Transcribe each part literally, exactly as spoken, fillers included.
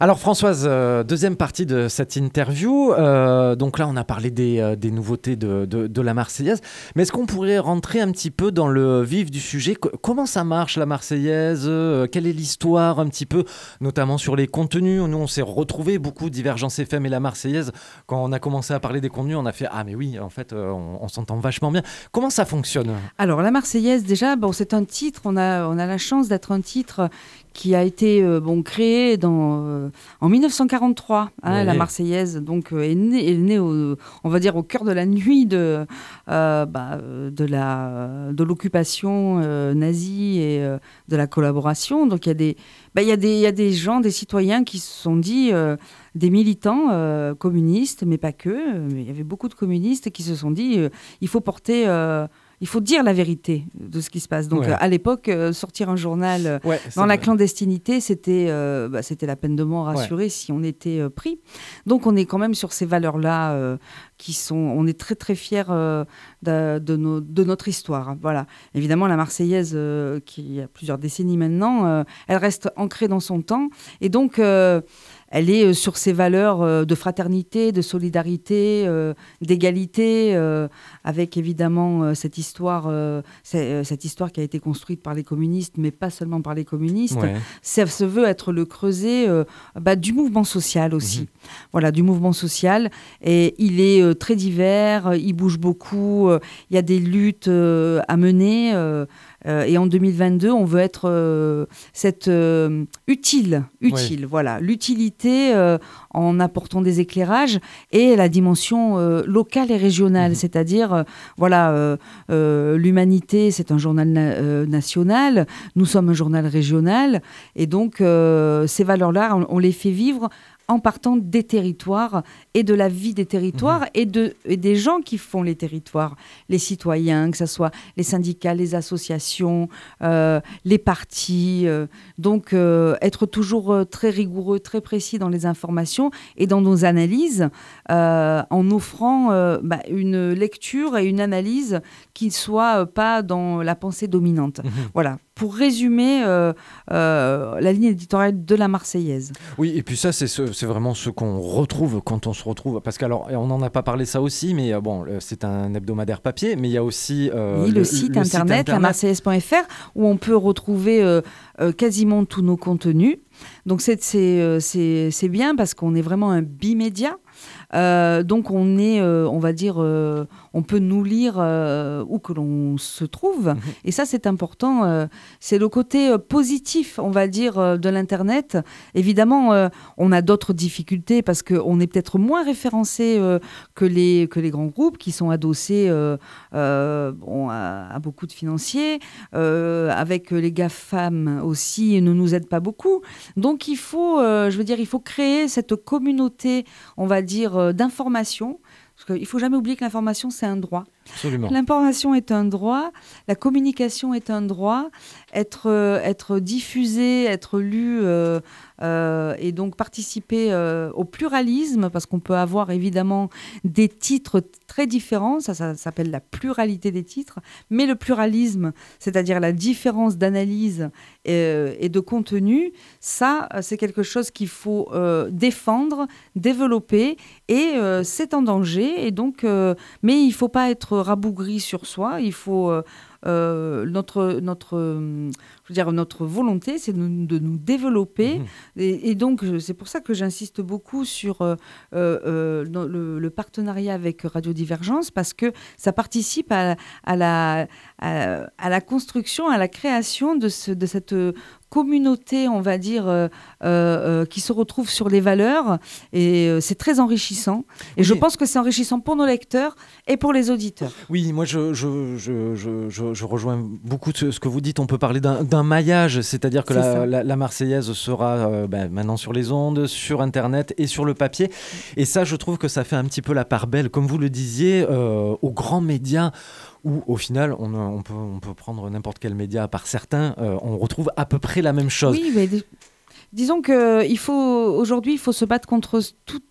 Alors Françoise, euh, deuxième partie de cette interview. Euh, donc là, on a parlé des, euh, des nouveautés de, de, de la Marseillaise. Mais est-ce qu'on pourrait rentrer un petit peu dans le vif du sujet ? Co- Comment ça marche la Marseillaise ? Euh, Quelle est l'histoire un petit peu, notamment sur les contenus ? Nous, on s'est retrouvés beaucoup, Divergence F M et la Marseillaise. Quand on a commencé à parler des contenus, on a fait « Ah mais oui, en fait, euh, on, on s'entend vachement bien ». Comment ça fonctionne ? Alors, la Marseillaise, déjà, bon, c'est un titre, on a, on a la chance d'être un titre qui a été euh, bon, créé dans, euh, en dix-neuf cent quarante-trois. Hein, Oui. La Marseillaise donc, euh, est née, est née au, on va dire, au cœur de la nuit de, euh, bah, de, la, de l'occupation euh, nazie et euh, de la collaboration. Donc, il y a des, bah, il y a des, il y a des gens, des citoyens qui se sont dit, euh, des militants euh, communistes, mais pas que, euh, mais il y avait beaucoup de communistes qui se sont dit, euh, il faut porter... euh, il faut dire la vérité de ce qui se passe. Donc, Ouais. euh, à l'époque, euh, sortir un journal euh, Ouais, dans la vrai. clandestinité, c'était, euh, bah, c'était la peine de mort assurée ouais. si on était euh, pris. Donc, on est quand même sur ces valeurs-là euh, qui sont... On est très, très fiers euh, de, de, nos, de notre histoire. Voilà. Évidemment, la Marseillaise, euh, qui a plusieurs décennies maintenant, euh, elle reste ancrée dans son temps. Et donc... Euh, Elle est sur ces valeurs de fraternité, de solidarité, euh, d'égalité, euh, avec évidemment euh, cette histoire, euh, cette histoire qui a été construite par les communistes, mais pas seulement par les communistes. Ouais. Ça se veut être le creuset euh, bah, du mouvement social aussi. Mmh. Voilà, du mouvement social. Et il est euh, très divers, il bouge beaucoup, euh, il y a des luttes euh, à mener. Euh, Euh, et en deux mille vingt-deux, on veut être euh, cette, euh, utile, utile, oui. Voilà, l'utilité euh, en apportant des éclairages et la dimension euh, locale et régionale, mmh. c'est-à-dire, euh, voilà, euh, euh, l'Humanité, c'est un journal na- euh, national, nous sommes un journal régional, et donc euh, ces valeurs-là, on, on les fait vivre en partant des territoires et de la vie des territoires mmh. et, de, et des gens qui font les territoires, les citoyens, que ce soit les syndicats, les associations, euh, les partis. Euh, donc, euh, être toujours euh, très rigoureux, très précis dans les informations et dans nos analyses, euh, en offrant euh, bah, une lecture et une analyse qui ne soit euh, pas dans la pensée dominante. Mmh. Voilà. Pour résumer euh, euh, la ligne éditoriale de la Marseillaise. Oui, et puis ça, c'est, ce, c'est vraiment ce qu'on retrouve quand on se retrouve. Parce qu'alors, on n'en a pas parlé ça aussi, mais bon, c'est un hebdomadaire papier, mais il y a aussi euh, oui, le, le, site, le internet, site internet, la marseillaise point f r, où on peut retrouver euh, euh, quasiment tous nos contenus. Donc c'est, c'est, c'est, c'est bien parce qu'on est vraiment un bimédia. Euh, donc on est, euh, on va dire, euh, on peut nous lire euh, où que l'on se trouve. Mmh. Et ça, c'est important. Euh, c'est le côté euh, positif, on va dire, euh, de l'Internet. Évidemment, euh, on a d'autres difficultés parce qu'on est peut-être moins référencé euh, que, les, que les grands groupes qui sont adossés euh, euh, bon, à, à beaucoup de financiers. Euh, avec les GAFAM aussi, ils ne nous aident pas beaucoup. Donc il faut, euh, je veux dire, il faut créer cette communauté, on va dire, euh, d'information. Parce qu'il ne faut jamais oublier que l'information, c'est un droit. Absolument. L'information est un droit, la communication est un droit, être, euh, être diffusé, être lu euh, euh, et donc participer euh, au pluralisme, parce qu'on peut avoir évidemment des titres très différents, ça, ça, ça s'appelle la pluralité des titres, mais le pluralisme, c'est-à-dire la différence d'analyse et, et de contenu, ça, c'est quelque chose qu'il faut euh, défendre, développer, et euh, c'est en danger, et donc, euh, mais il ne faut pas être rabougri sur soi, il faut euh, euh, notre notre euh, je veux dire notre volonté, c'est de, de nous développer mmh. et, et donc c'est pour ça que j'insiste beaucoup sur euh, euh, le, le partenariat avec Radio Divergence, parce que ça participe à, à la à, à la construction, à la création de ce de cette communauté, on va dire, euh, euh, qui se retrouve sur les valeurs, et euh, c'est très enrichissant. Et oui. Je pense que c'est enrichissant pour nos lecteurs et pour les auditeurs. Oui, moi je, je, je, je, je, je rejoins beaucoup ce, ce que vous dites. On peut parler d'un, d'un maillage, c'est-à-dire que la, la, la Marseillaise sera euh, ben, maintenant sur les ondes, sur Internet et sur le papier. Et ça, je trouve que ça fait un petit peu la part belle, comme vous le disiez, euh, aux grands médias, où au final, on, on, peut, on peut prendre n'importe quel média, à part certains, euh, on retrouve à peu près la même chose. Oui, mais dis- disons qu'aujourd'hui, il faut se battre contre tout,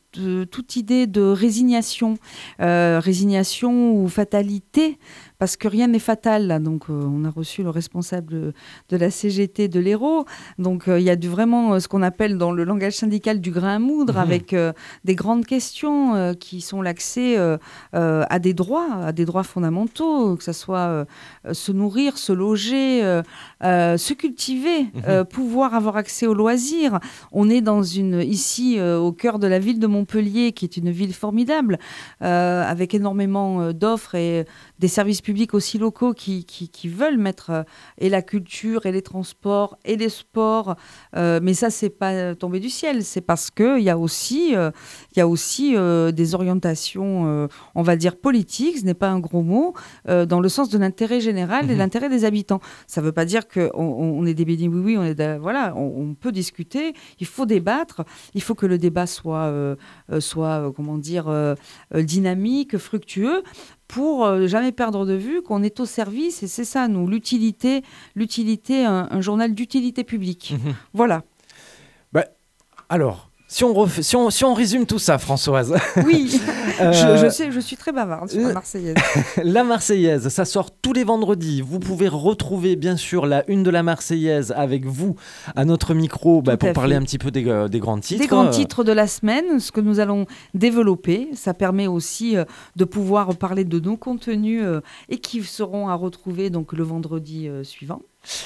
de, toute idée de résignation, euh, résignation ou fatalité, parce que rien n'est fatal. Là. Donc, euh, on a reçu le responsable de, de la C G T de l'Hérault. Donc, euh, il y a du, vraiment euh, ce qu'on appelle dans le langage syndical du grain à moudre, mmh. avec euh, des grandes questions euh, qui sont l'accès euh, euh, à des droits, à des droits fondamentaux, que ce soit euh, se nourrir, se loger, euh, euh, se cultiver, mmh. euh, pouvoir avoir accès aux loisirs. On est dans une, ici, euh, au cœur de la ville de Montpellier, qui est une ville formidable, euh, avec énormément euh, d'offres et des services publics aussi locaux qui, qui, qui veulent mettre euh, et la culture, et les transports, et les sports. Euh, mais ça, c'est pas tombé du ciel. C'est parce qu'il y a aussi, euh, y a aussi euh, des orientations, euh, on va dire politiques, ce n'est pas un gros mot, euh, dans le sens de l'intérêt général mmh. et l'intérêt des habitants. Ça ne veut pas dire qu'on on est des bénis oui-oui, on, est de, voilà, on, on peut discuter, il faut débattre, il faut que le débat soit, euh, soit euh, comment dire, euh, dynamique, fructueux, pour euh, jamais perdre de vue qu'on est au service, et c'est ça, nous, l'utilité, l'utilité un, un journal d'utilité publique. Mmh. Voilà. Bah, alors, si on, refait, si, on, si on résume tout ça, Françoise. Oui, euh, je, je, sais, je suis très bavarde sur la Marseillaise. La Marseillaise, ça sort tous les vendredis. Vous pouvez retrouver, bien sûr, la une de la Marseillaise avec vous à notre micro bah, pour parler fait. un petit peu des, euh, des grands titres. Des grands titres de la semaine, ce que nous allons développer. Ça permet aussi euh, de pouvoir parler de nos contenus euh, et qui seront à retrouver donc, le vendredi euh, suivant.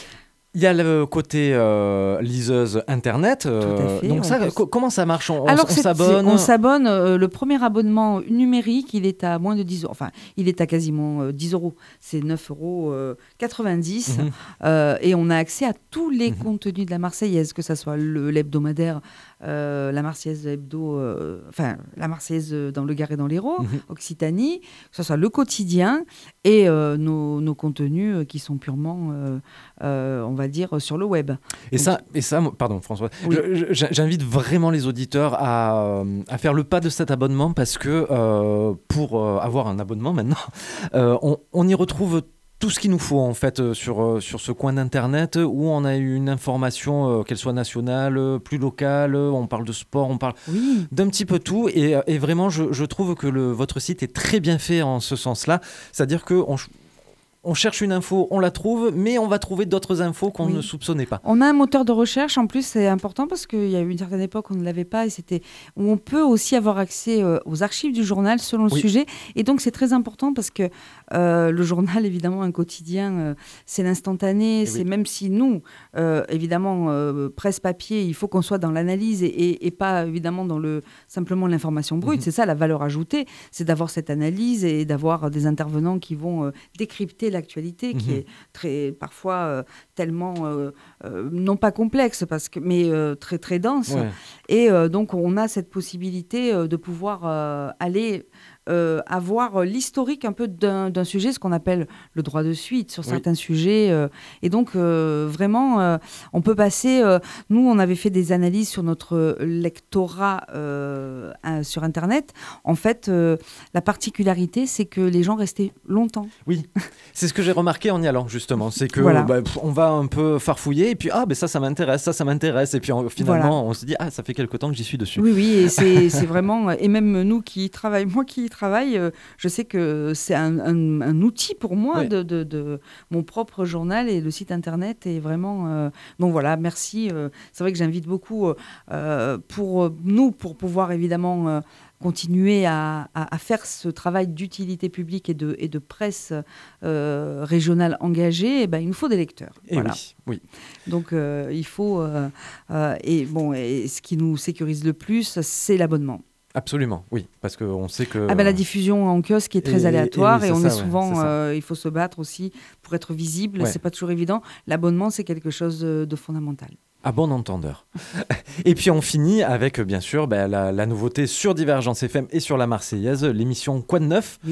Il y a le côté euh, liseuse internet. Euh, fait, donc ça, peut... co- comment ça marche? On, Alors on s'abonne. On s'abonne. Euh, le premier abonnement numérique, il est à moins de dix euros. Enfin, il est à quasiment euh, dix euros. C'est neuf euros quatre-vingt-dix. Mmh. Euh, et on a accès à tous les mmh. contenus de la Marseillaise, que ce soit le, l'hebdomadaire, euh, la Marseillaise hebdo, euh, enfin la Marseillaise dans le Gard et dans l'Hérault, mmh. Occitanie, que ce soit le quotidien et euh, nos, nos contenus qui sont purement, euh, euh, on va dire, sur le web. Et, Donc, ça, et ça, pardon François, oui. je, je, j'invite vraiment les auditeurs à, à faire le pas de cet abonnement parce que euh, pour euh, avoir un abonnement maintenant, euh, on, on y retrouve tout ce qu'il nous faut en fait sur, sur ce coin d'internet où on a une information, euh, qu'elle soit nationale, plus locale, on parle de sport, on parle oui. d'un petit peu tout et, et vraiment je, je trouve que le, votre site est très bien fait en ce sens-là, c'est-à-dire qu'on on cherche une info, on la trouve, mais on va trouver d'autres infos qu'on oui. ne soupçonnait pas. On a un moteur de recherche, en plus, c'est important parce qu'il y a eu une certaine époque où on ne l'avait pas et c'était où on peut aussi avoir accès euh, aux archives du journal selon le oui. sujet. Et donc, c'est très important parce que euh, le journal, évidemment, un quotidien, euh, c'est l'instantané. Et c'est oui. même si nous, euh, évidemment, euh, presse papier, il faut qu'on soit dans l'analyse et, et, et pas, évidemment, dans le, simplement l'information brute. Mm-hmm. C'est ça, la valeur ajoutée, c'est d'avoir cette analyse et d'avoir des intervenants qui vont euh, décrypter l'actualité, mmh. qui est très, parfois euh, tellement, euh, euh, non pas complexe, parce que, mais euh, très, très dense. Ouais. Et euh, donc, on a cette possibilité euh, de pouvoir euh, aller euh, avoir l'historique un peu d'un, d'un sujet, ce qu'on appelle le droit de suite sur oui. certains sujets. Euh, et donc, euh, vraiment, euh, on peut passer... Euh, nous, on avait fait des analyses sur notre lectorat euh, sur Internet. En fait, euh, la particularité, c'est que les gens restaient longtemps. Oui, c'est ce que j'ai remarqué en y allant, justement. C'est que voilà. bah, on va un peu farfouiller et puis, ah, ben ça, ça m'intéresse, ça, ça m'intéresse. Et puis, on, finalement, voilà. on se dit, ah, ça fait quelque temps que j'y suis dessus. Oui, oui, et c'est, c'est vraiment... Et même nous qui y travaillons, moi qui y travaille, euh, je sais que c'est un, un, un outil pour moi oui. de, de, de mon propre journal et le site internet est vraiment... Euh, donc voilà, merci. Euh, c'est vrai que j'invite beaucoup euh, pour nous, pour pouvoir évidemment euh, continuer à, à, à faire ce travail d'utilité publique et de, et de presse euh, régionale engagée, eh ben, il nous faut des lecteurs. Et voilà. oui, oui. Donc euh, il faut... Euh, euh, et, bon, et ce qui nous sécurise le plus, c'est l'abonnement. Absolument, oui, parce qu'on sait que... Ah ben, la diffusion en kiosque est très et, aléatoire et, et, et on ça, est souvent... ouais, euh, il faut se battre aussi pour être visible, ouais. c'est pas toujours évident. L'abonnement, c'est quelque chose de, de fondamental. À bon entendeur. Et puis on finit avec, bien sûr, bah, la, la nouveauté sur Divergence F M et sur la Marseillaise, l'émission Quoi de neuf, oui.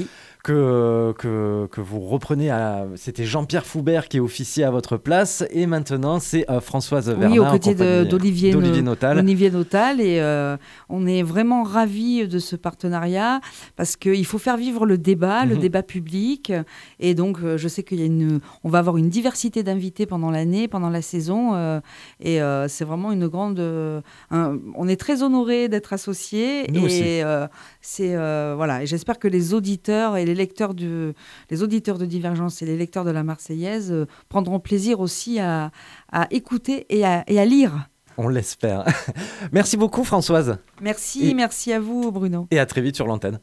que, que, que vous reprenez. À... C'était Jean-Pierre Foubert qui est officier à votre place et maintenant c'est euh, Françoise Vernat. Oui, aux côtés de, d'Olivier, d'Olivier Notal. Olivier Notal et euh, on est vraiment ravis de ce partenariat parce qu'il faut faire vivre le débat, mm-hmm. le débat public et donc euh, je sais qu'il y a une, on va avoir une diversité d'invités pendant l'année, pendant la saison euh, et euh, c'est vraiment une grande, euh, un, on est très honorés d'être associés. Nous et aussi. Euh, c'est euh, voilà et j'espère que les auditeurs et les lecteurs du, les auditeurs de Divergence et les lecteurs de la Marseillaise euh, prendront plaisir aussi à, à écouter et à, et à lire. On l'espère. Merci beaucoup Françoise. Merci, et, merci à vous Bruno. Et à très vite sur l'antenne.